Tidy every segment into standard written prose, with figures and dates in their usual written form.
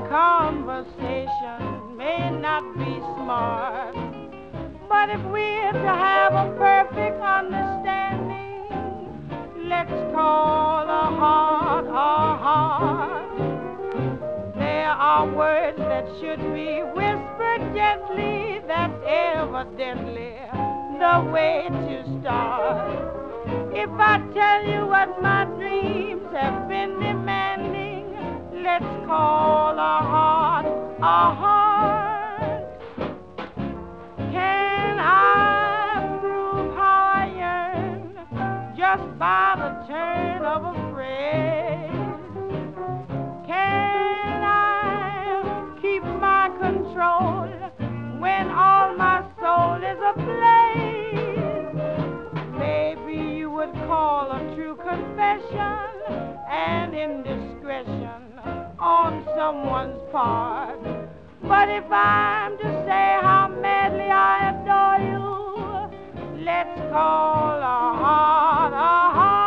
conversation may not be smart, but if we're to have a perfect understanding, let's call a heart a heart. There are words that should be whispered gently, that's evidently the way to start. If I tell you what my dreams have been demanding, let's call a heart a heart. Can I prove how I yearn just by the turn of a phrase? Can I keep my control when all my soul is ablaze? Maybe you would call a true confession an indiscretion on someone's part. But if I'm to say how madly I adore you, let's call a heart a heart.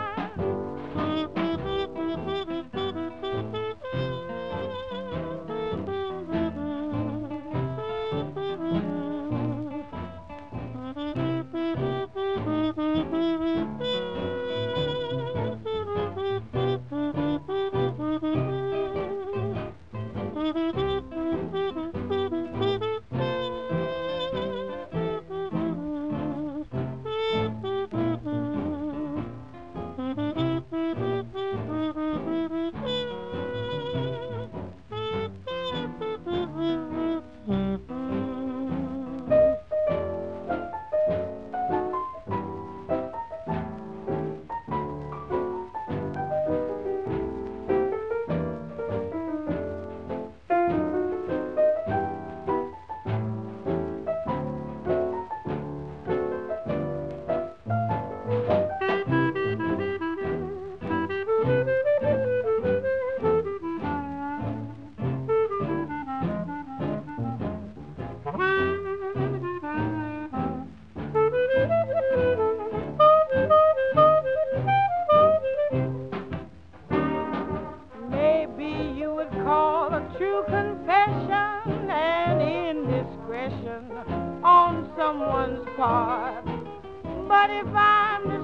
True confession and indiscretion on someone's part. But if I'm